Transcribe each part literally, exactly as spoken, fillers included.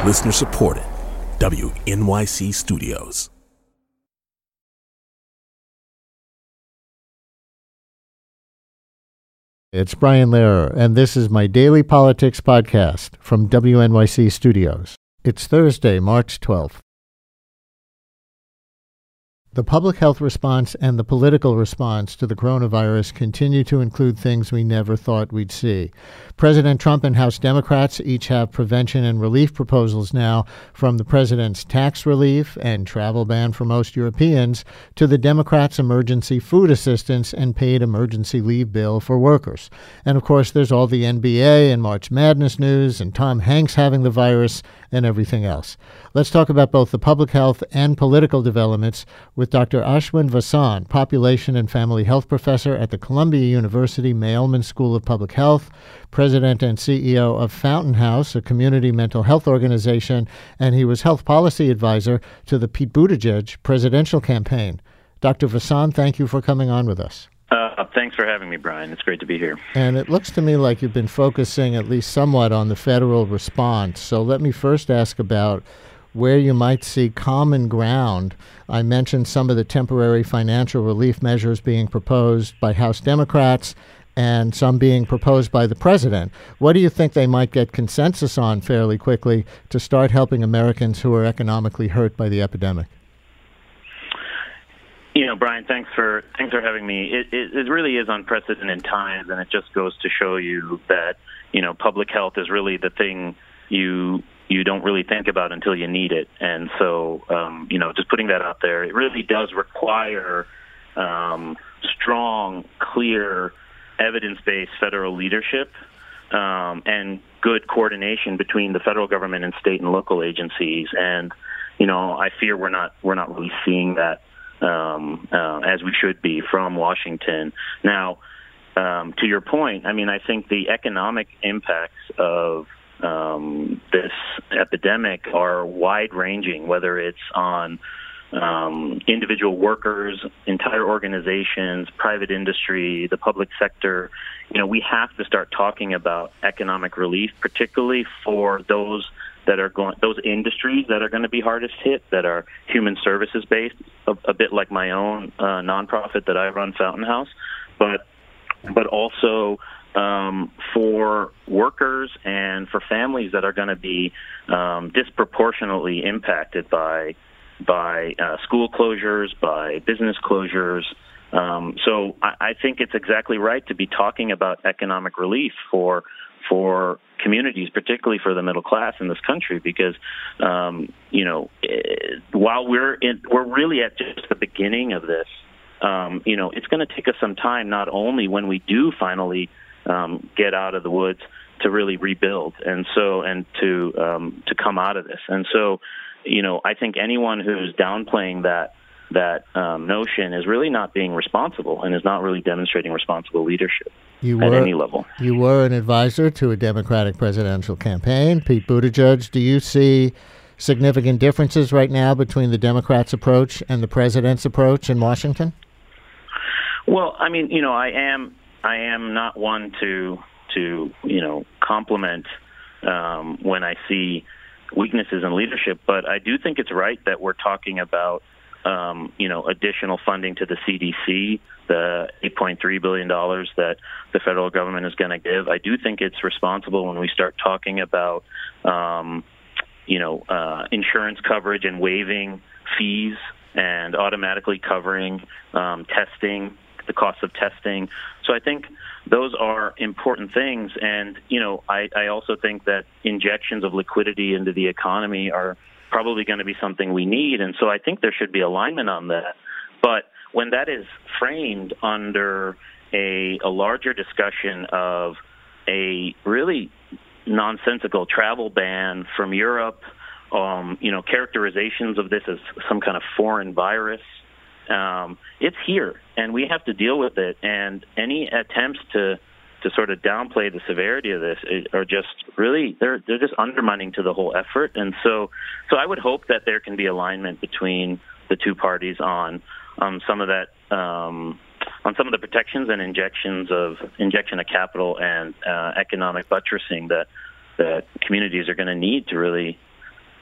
Listener supported. W N Y C Studios. It's Brian Lehrer, and this is my daily politics podcast from W N Y C Studios. It's Thursday, March twelfth. The public health response and the political response to the coronavirus continue to include things we never thought we'd see. President Trump and House Democrats each have prevention and relief proposals now, from the president's tax relief and travel ban for most Europeans to the Democrats' emergency food assistance and paid emergency leave bill for workers. And of course, there's all the N B A and March Madness news and Tom Hanks having the virus and everything else. Let's talk about both the public health and political developments with Doctor Ashwin Vasan, Population and Family Health Professor at the Columbia University Mailman School of Public Health, President and C E O of Fountain House, a community mental health organization, and he was health policy advisor to the Pete Buttigieg presidential campaign. Doctor Vasan, thank you for coming on with us. Uh, thanks for having me, Brian. It's great to be here. And it looks to me like you've been focusing at least somewhat on the federal response. So let me first ask about where you might see common ground. I mentioned some of the temporary financial relief measures being proposed by House Democrats and some being proposed by the president. What do you think they might get consensus on fairly quickly to start helping Americans who are economically hurt by the epidemic? You know, Brian, thanks for thanks for having me. It, it, it really is unprecedented times, and it just goes to show you that, you know, public health is really the thing you you don't really think about until you need it. And so, um, you know, just putting that out there, it really does require um, strong, clear, evidence-based federal leadership um, and good coordination between the federal government and state and local agencies. And, you know, I fear we're not we're not really seeing that um, uh, as we should be from Washington. Now, um, to your point, I mean, I think the economic impacts of um, this epidemic are wide-ranging, whether it's on um, individual workers, entire organizations, private industry, the public sector. You know, we have to start talking about economic relief, particularly for those that are going, those industries that are going to be hardest hit, that are human services based, a, a bit like my own uh, nonprofit that I run, Fountain House, but but also um, for workers and for families that are going to be um, disproportionately impacted by by uh, school closures, by business closures. Um, so I, I think it's exactly right to be talking about economic relief for for communities, particularly for the middle class in this country, because, um, you know, while we're in, we're really at just the beginning of this, um, you know, it's going to take us some time, not only when we do finally um, get out of the woods, to really rebuild and so and to um, to come out of this. And so, you know, I think anyone who's downplaying that that um, notion is really not being responsible and is not really demonstrating responsible leadership you at were, any level. You were an advisor to a Democratic presidential campaign, Pete Buttigieg. Do you see significant differences right now between the Democrats' approach and the president's approach in Washington? Well, I mean, you know, I am I am not one to to you know compliment um, when I see weaknesses in leadership, but I do think it's right that we're talking about Um, you know, additional funding to the C D C, the eight point three billion dollars that the federal government is going to give. I do think it's responsible when we start talking about, um, you know, uh, insurance coverage and waiving fees and automatically covering um, testing, the cost of testing. So I think those are important things. And, you know, I, I also think that injections of liquidity into the economy are probably going to be something we need. And so I think there should be alignment on that. But when that is framed under a, a larger discussion of a really nonsensical travel ban from Europe, um, you know, characterizations of this as some kind of foreign virus, um, it's here, and we have to deal with it. And any attempts to to sort of downplay the severity of this are just really, they're they're just undermining to the whole effort. And so so I would hope that there can be alignment between the two parties on um, some of that, um, on some of the protections and injections of injection of capital and uh, economic buttressing that that communities are going to need to really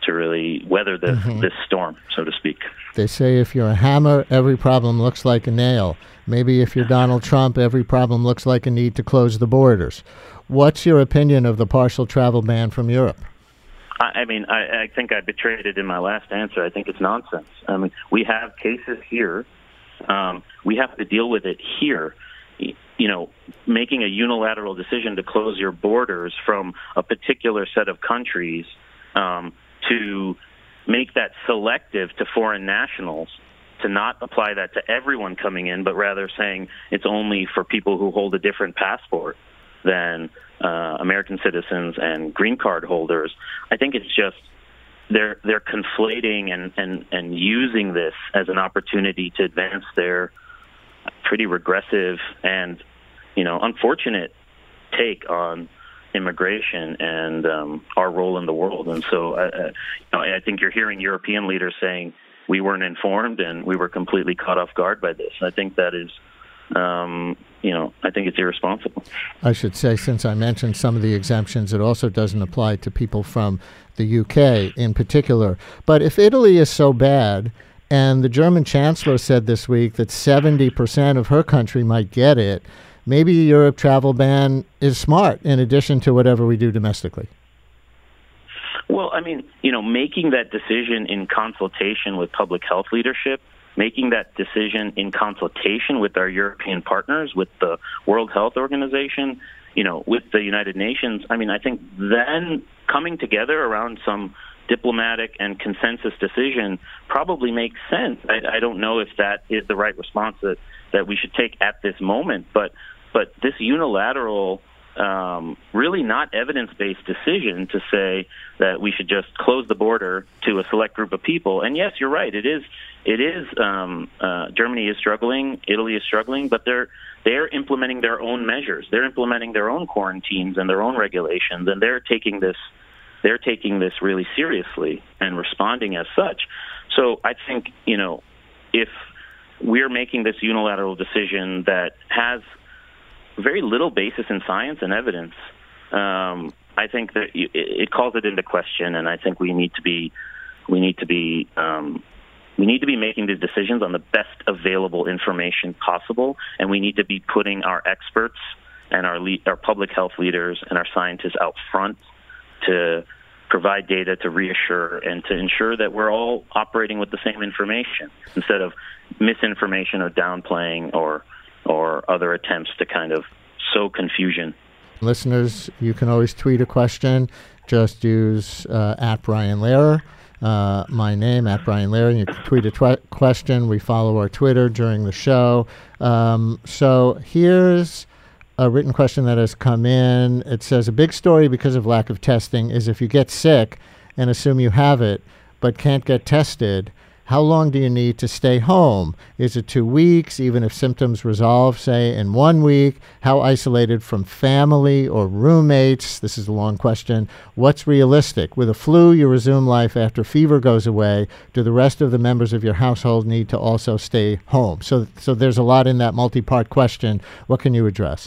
to really weather this, mm-hmm. this storm, so to speak. They say if you're a hammer, every problem looks like a nail. Maybe if you're Donald Trump, every problem looks like a need to close the borders. What's your opinion of the partial travel ban from Europe? I mean, I, I think I betrayed it in my last answer. I think it's nonsense. I mean, we have cases here. Um, we have to deal with it here. You know, making a unilateral decision to close your borders from a particular set of countries, um, to make that selective to foreign nationals, to not apply that to everyone coming in, but rather saying it's only for people who hold a different passport than uh, American citizens and green card holders. I think it's just they're they're conflating and, and, and using this as an opportunity to advance their pretty regressive and, you know, unfortunate take on immigration and um, our role in the world. And so uh, you know, I think you're hearing European leaders saying we weren't informed and we were completely caught off guard by this. I think that is, um, you know, I think it's irresponsible. I should say, since I mentioned some of the exemptions, it also doesn't apply to people from the U K in particular. But if Italy is so bad, and the German chancellor said this week that seventy percent of her country might get it, maybe a Europe travel ban is smart in addition to whatever we do domestically. Well, I mean, you know, making that decision in consultation with public health leadership, making that decision in consultation with our European partners, with the World Health Organization, you know, with the United Nations, I mean, I think then coming together around some diplomatic and consensus decision probably makes sense. I, I don't know if that is the right response that, that we should take at this moment, but but this unilateral, um, really not evidence-based decision to say that we should just close the border to a select group of people. And yes, you're right. It is. It is. Um, uh, Germany is struggling. Italy is struggling, but they're they're implementing their own measures. They're implementing their own quarantines and their own regulations, and they're taking this. They're taking this really seriously and responding as such. So I think, you know, if we're making this unilateral decision that has very little basis in science and evidence, um, I think that it calls it into question, and I think we need to be we need to be um, we need to be making these decisions on the best available information possible, and we need to be putting our experts and our le- our public health leaders and our scientists out front to provide data to reassure and to ensure that we're all operating with the same information instead of misinformation or downplaying or or other attempts to kind of sow confusion. Listeners, you can always tweet a question. Just use uh, at Brian Lehrer, uh, my name, at Brian Lehrer. You can tweet a tw- question. We follow our Twitter during the show. Um, so here's a written question that has come in. It says, a big story because of lack of testing is if you get sick and assume you have it but can't get tested, how long do you need to stay home? Is it two weeks, even if symptoms resolve, say, in one week? How isolated from family or roommates? This is a long question. What's realistic? With a flu, you resume life after fever goes away. Do the rest of the members of your household need to also stay home? So, so there's a lot in that multi-part question. What can you address?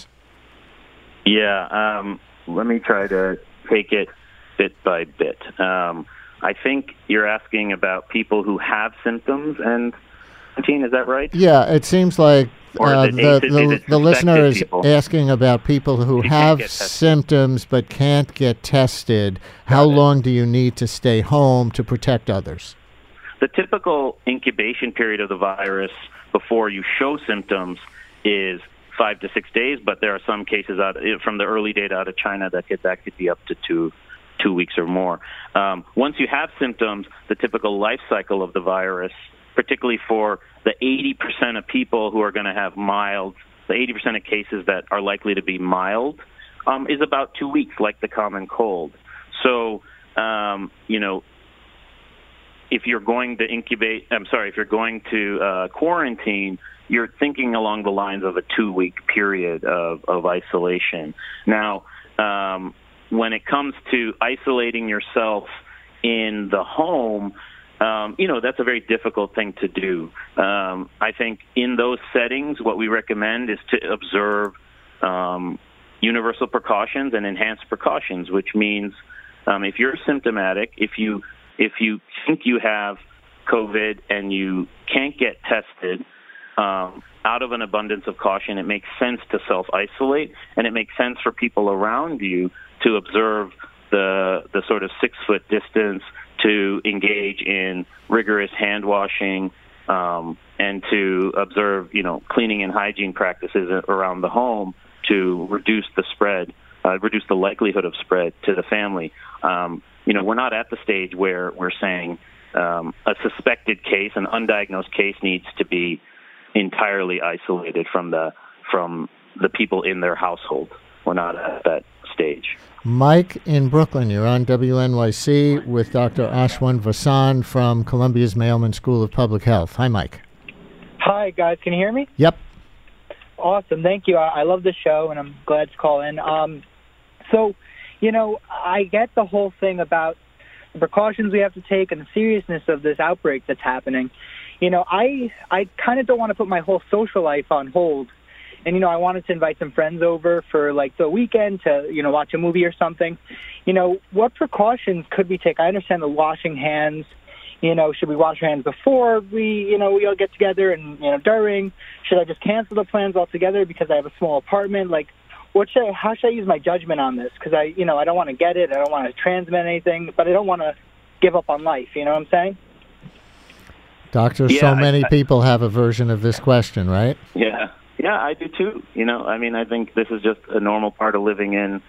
Yeah, um, let me try to take it bit by bit. Um, I think you're asking about people who have symptoms and quarantine, is that right? Yeah, it seems like uh, the, the, the listener is people? asking about people who You have can't get tested. symptoms but can't get tested. How Got it. long do you need to stay home to protect others? The typical incubation period of the virus before you show symptoms is five to six days, but there are some cases out from the early data out of China that could that could be up to two two weeks or more. Um, once you have symptoms, the typical life cycle of the virus, particularly for the eighty percent of people who are going to have mild, the eighty percent of cases that are likely to be mild, um, is about two weeks, like the common cold. So, um, you know, if you're going to incubate, I'm sorry, if you're going to uh, quarantine, you're thinking along the lines of a two-week period of, of isolation. Now, um, when it comes to isolating yourself in the home, um, you know, that's a very difficult thing to do. Um, I think in those settings, what we recommend is to observe um, universal precautions and enhanced precautions, which means um, if you're symptomatic, if you if you think you have COVID and you can't get tested, um, out of an abundance of caution, it makes sense to self-isolate, and it makes sense for people around you to observe the the sort of six-foot distance, to engage in rigorous hand washing, um, and to observe, you know, cleaning and hygiene practices around the home to reduce the spread, uh, reduce the likelihood of spread to the family. Um, you know, we're not at the stage where we're saying um, a suspected case, an undiagnosed case, needs to be entirely isolated from the from the people in their household. We're not at that stage. Mike in Brooklyn, you're on W N Y C with Doctor Ashwin Vasan from Columbia's Mailman School of Public Health. Hi, Mike. Hi, guys. Can you hear me? Yep. Awesome. Thank you. I, I love the show, and I'm glad to call in. Um, so, you know, I get the whole thing about the precautions we have to take and the seriousness of this outbreak that's happening. You know, I I kind of don't want to put my whole social life on hold. And, you know, I wanted to invite some friends over for, like, the weekend to, you know, watch a movie or something. You know, what precautions could we take? I understand the washing hands. You know, should we wash our hands before we, you know, we all get together and, you know, during? Should I just cancel the plans altogether because I have a small apartment? Like, what should I, how should I use my judgment on this? Because, I, you know, I don't want to get it. I don't want to transmit anything. But I don't want to give up on life. You know what I'm saying? Doctor, yeah, so many I, I, people have a version of this question, right? Yeah. Yeah, I do too. You know, I mean, I think this is just a normal part of living in,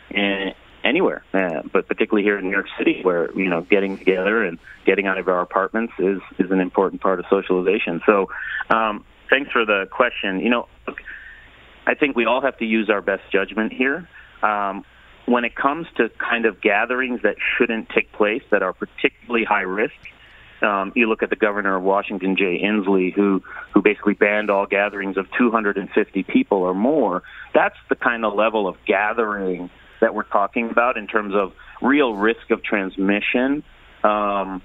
in anywhere, uh, but particularly here in New York City, where, you know, getting together and getting out of our apartments is, is an important part of socialization. So um, thanks for the question. You know, look, I think we all have to use our best judgment here. Um, when it comes to kind of gatherings that shouldn't take place, that are particularly high risk, Um, you look at the governor of Washington, Jay Inslee, who, who basically banned all gatherings of two hundred fifty people or more. That's the kind of level of gathering that we're talking about in terms of real risk of transmission um,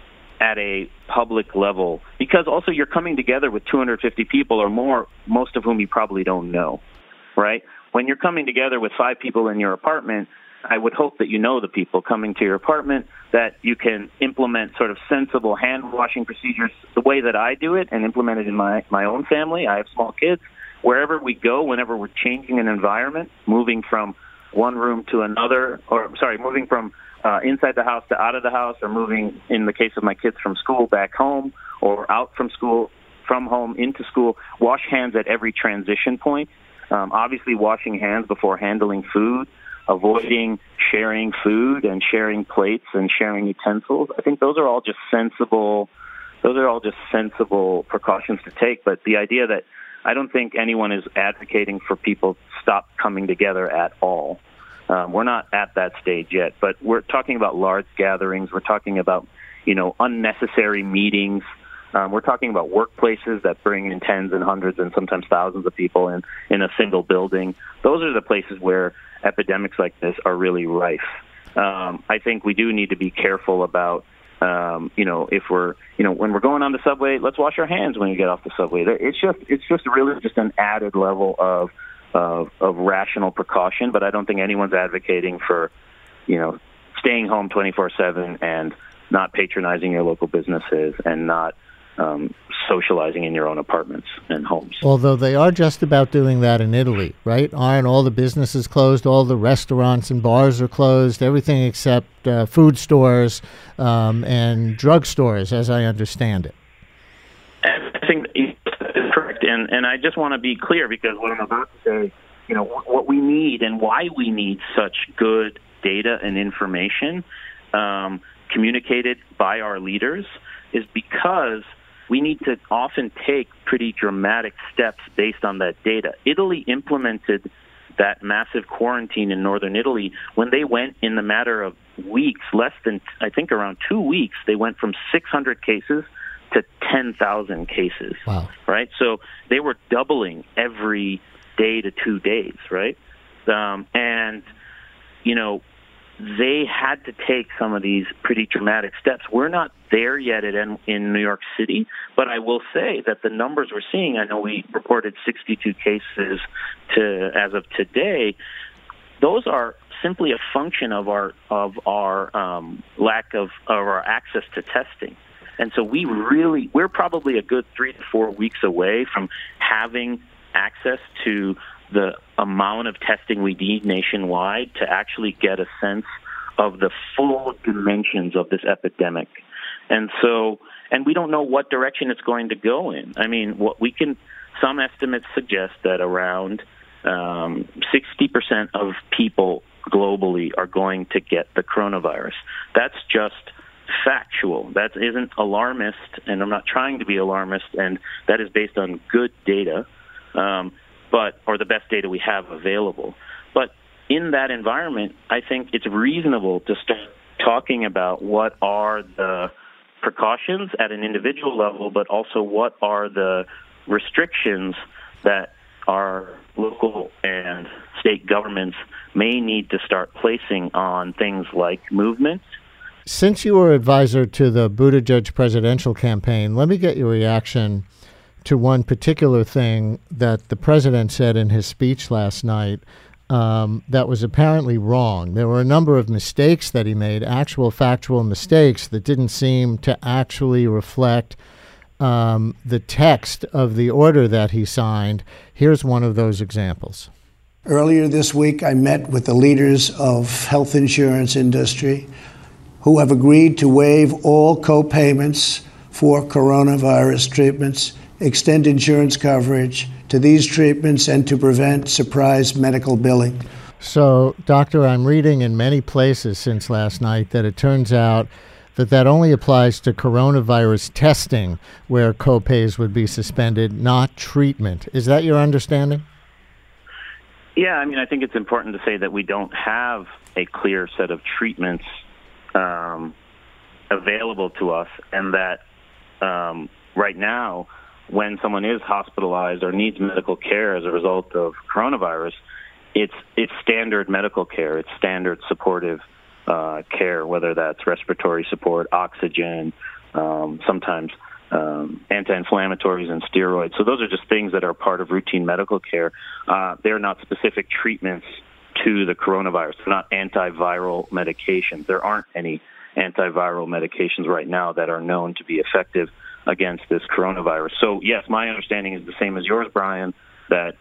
at a public level. Because also you're coming together with two hundred fifty people or more, most of whom you probably don't know, right? When you're coming together with five people in your apartment, I would hope that you know the people coming to your apartment, that you can implement sort of sensible hand washing procedures the way that I do it and implement it in my, my own family. I have small kids. Wherever we go, whenever we're changing an environment, moving from one room to another, or sorry, moving from uh, inside the house to out of the house, or moving, in the case of my kids, from school back home, or out from school, from home into school, wash hands at every transition point. Um, obviously, washing hands before handling food, avoiding sharing food and sharing plates and sharing utensils. I think those are all just sensible, those are all just sensible precautions to take. But the idea that I don't think anyone is advocating for people to stop coming together at all. Um, we're not at that stage yet, but we're talking about large gatherings. We're talking about, you know, unnecessary meetings. Um, we're talking about workplaces that bring in tens and hundreds and sometimes thousands of people in, in a single building. Those are the places where epidemics like this are really rife. Um, I think we do need to be careful about, um, you know, if we're, you know, when we're going on the subway, let's wash our hands when we get off the subway. It's just, it's just really just an added level of, of, of rational precaution. But I don't think anyone's advocating for, you know, staying home twenty-four seven and not patronizing your local businesses and not Um, socializing in your own apartments and homes. Although they are just about doing that in Italy, right? Aren't all the businesses closed? All the restaurants and bars are closed, everything except uh, food stores um, and drug stores, as I understand it. And I think it's correct. And, and I just want to be clear, because what I'm about to say, you know, what we need and why we need such good data and information um, communicated by our leaders is because we need to often take pretty dramatic steps based on that data. Italy implemented that massive quarantine in northern Italy when they went in the matter of weeks, less than, I think around two weeks, they went from six hundred cases to ten thousand cases. Wow. Right? So they were doubling every day to two days, right? Um, and, you know, they had to take some of these pretty dramatic steps. We're not there yet at, in New York City, but I will say that the numbers we're seeing, I know we reported sixty-two cases to as of today, those are simply a function of our of our um, lack of, of our access to testing. And so we really, we're probably a good three to four weeks away from having access to the amount of testing we need nationwide to actually get a sense of the full dimensions of this epidemic. And so, and we don't know what direction it's going to go in. I mean, what we can, some estimates suggest that around um, sixty percent of people globally are going to get the coronavirus. That's just factual. That isn't alarmist, and I'm not trying to be alarmist, and that is based on good data, um, but or the best data we have available. But in that environment, I think it's reasonable to start talking about what are the precautions at an individual level, but also what are the restrictions that our local and state governments may need to start placing on things like movement. Since you were advisor to the Buttigieg presidential campaign, let me get your reaction to one particular thing that the president said in his speech last night um, that was apparently wrong. There were a number of mistakes that he made, actual factual mistakes that didn't seem to actually reflect um, the text of the order that he signed. Here's one of those examples. Earlier this week, I met with the leaders of health insurance industry who have agreed to waive all co-payments for coronavirus treatments, extend insurance coverage to these treatments, and to prevent surprise medical billing. So, Doctor, I'm reading in many places since last night that it turns out that that only applies to coronavirus testing, where co-pays would be suspended, not treatment. Is that your understanding? Yeah, I mean, I think it's important to say that we don't have a clear set of treatments um, available to us, and that um, right now, when someone is hospitalized or needs medical care as a result of coronavirus, it's it's standard medical care. It's standard supportive uh, care, whether that's respiratory support, oxygen, um, sometimes um, anti-inflammatories and steroids. So those are just things that are part of routine medical care. Uh, they're not specific treatments to the coronavirus. They're not antiviral medications. There aren't any antiviral medications right now that are known to be effective against this coronavirus. So, yes, my understanding is the same as yours, Brian, that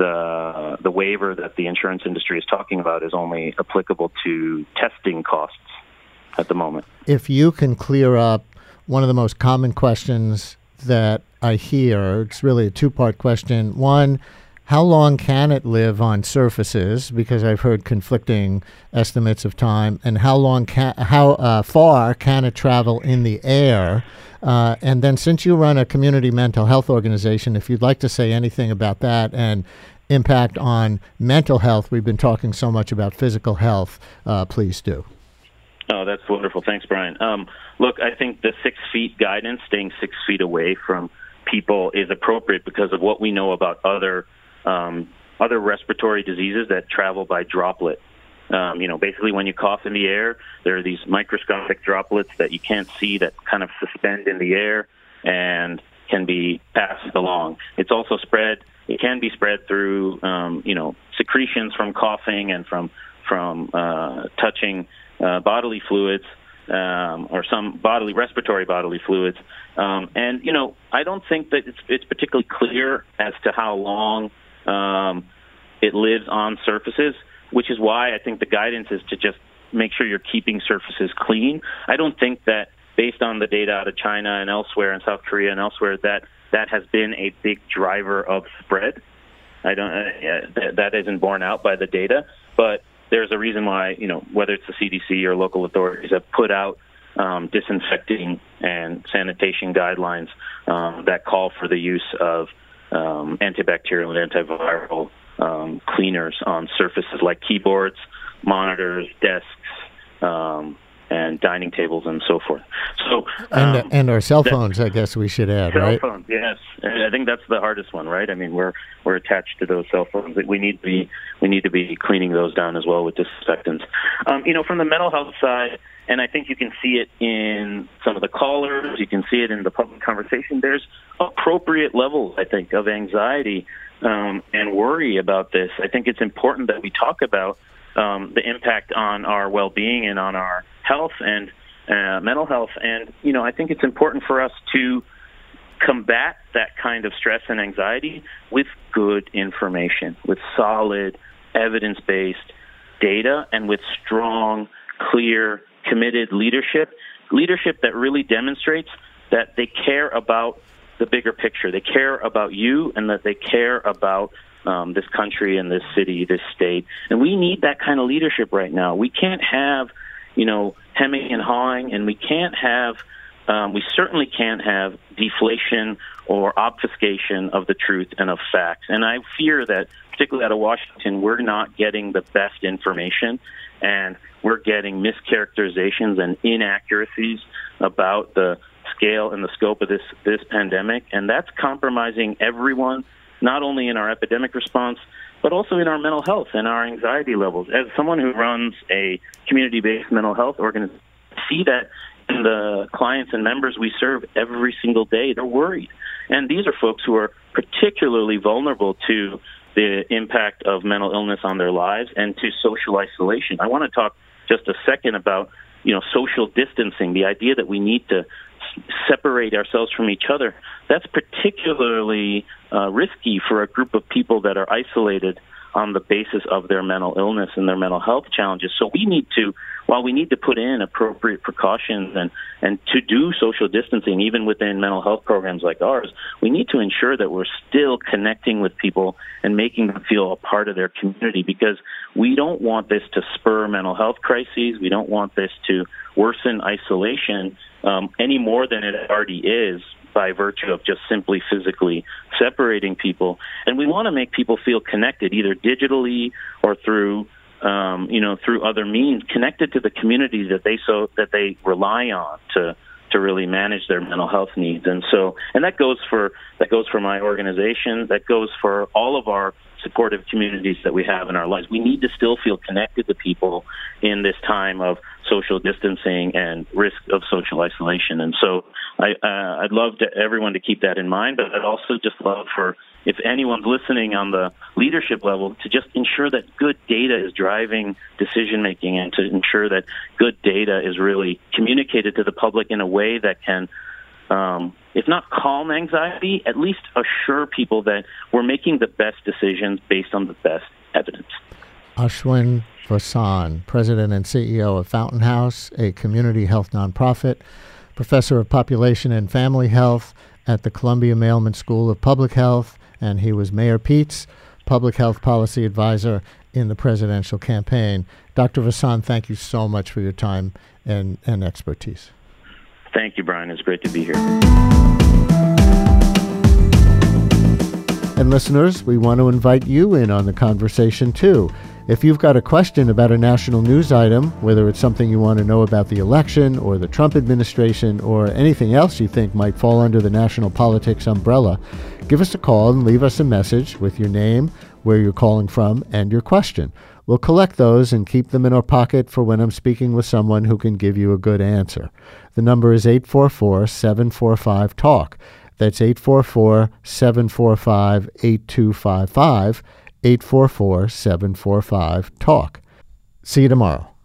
the the waiver that the insurance industry is talking about is only applicable to testing costs at the moment. If you can clear up one of the most common questions that I hear, it's really a two-part question. One, how long can it live on surfaces? Because I've heard conflicting estimates of time. And how long can, how uh, far can it travel in the air? Uh, and then, since you run a community mental health organization, if you'd like to say anything about that and impact on mental health, we've been talking so much about physical health. Uh, please do. Oh, that's wonderful. Thanks, Brian. Um, look, I think the six feet guidance, staying six feet away from people, is appropriate because of what we know about other Um, other respiratory diseases that travel by droplet. Um, you know, basically when you cough in the air, there are these microscopic droplets that you can't see that kind of suspend in the air and can be passed along. It's also spread, it can be spread through, um, you know, secretions from coughing and from, from uh, touching uh, bodily fluids um, or some bodily, respiratory bodily fluids. Um, and, you know, I don't think that it's, it's particularly clear as to how long Um, it lives on surfaces, which is why I think the guidance is to just make sure you're keeping surfaces clean. I don't think that based on the data out of China and elsewhere, and South Korea and elsewhere, that that has been a big driver of spread. I don't. Uh, that isn't borne out by the data, but there's a reason why, you know, whether it's the C D C or local authorities have put out um, disinfecting and sanitation guidelines um, that call for the use of Um, antibacterial and antiviral um, cleaners on surfaces like keyboards, monitors, desks, um, and dining tables, and so forth. So, um, and, and our cell phones, that, I guess we should add, cell right? Cell phones, yes. And I think that's the hardest one, right? I mean, we're we're attached to those cell phones. We need to be we need to be cleaning those down as well with disinfectants. Um, you know, from the mental health side, and I think you can see it in some of the callers, you can see it in the public conversation, there's appropriate levels, I think, of anxiety um, and worry about this. I think it's important that we talk about um, the impact on our well-being and on our health and uh, mental health. And, you know, I think it's important for us to combat that kind of stress and anxiety with good information, with solid, evidence-based data, and with strong, clear, committed leadership, leadership that really demonstrates that they care about the bigger picture. They care about you, and that they care about um, this country and this city, this state. And we need that kind of leadership right now. We can't have, you know, hemming and hawing, and we can't have Um, we certainly can't have deflation or obfuscation of the truth and of facts. And I fear that, particularly out of Washington, we're not getting the best information, and we're getting mischaracterizations and inaccuracies about the scale and the scope of this, this pandemic. And that's compromising everyone, not only in our epidemic response, but also in our mental health and our anxiety levels. As someone who runs a community-based mental health organization, I see that and the clients and members we serve every single day, they're worried. And these are folks who are particularly vulnerable to the impact of mental illness on their lives and to social isolation. I want to talk just a second about, you know, social distancing, the idea that we need to separate ourselves from each other. That's particularly uh, risky for a group of people that are isolated on the basis of their mental illness and their mental health challenges. So we need to, while we need to put in appropriate precautions and, and to do social distancing, even within mental health programs like ours, we need to ensure that we're still connecting with people and making them feel a part of their community, because we don't want this to spur mental health crises. We don't want this to worsen isolation um, any more than it already is, by virtue of just simply physically separating people. And we want to make people feel connected, either digitally or through, um, you know, through other means, connected to the community that they so that they rely on to to really manage their mental health needs. And so, and that goes for that goes for my organization. That goes for all of our supportive communities that we have in our lives. We need to still feel connected to people in this time of social distancing and risk of social isolation. And so I, uh, I'd love to, everyone to keep that in mind, but I'd also just love for, if anyone's listening on the leadership level, to just ensure that good data is driving decision-making, and to ensure that good data is really communicated to the public in a way that can, um, if not calm anxiety, at least assure people that we're making the best decisions based on the best evidence. Ashwin Vasan, President and C E O of Fountain House, a community health nonprofit, Professor of Population and Family Health at the Columbia Mailman School of Public Health, and he was Mayor Pete's Public Health Policy Advisor in the presidential campaign. Doctor Vasan, thank you so much for your time and, and expertise. Thank you, Brian. It's great to be here. And listeners, we want to invite you in on the conversation too. If you've got a question about a national news item, whether it's something you want to know about the election or the Trump administration or anything else you think might fall under the national politics umbrella, give us a call and leave us a message with your name, where you're calling from, and your question. We'll collect those and keep them in our pocket for when I'm speaking with someone who can give you a good answer. The number is eight four four, seven four five, TALK. That's eight four four, seven four five, eight two five five, eight four four, seven four five, TALK. See you tomorrow.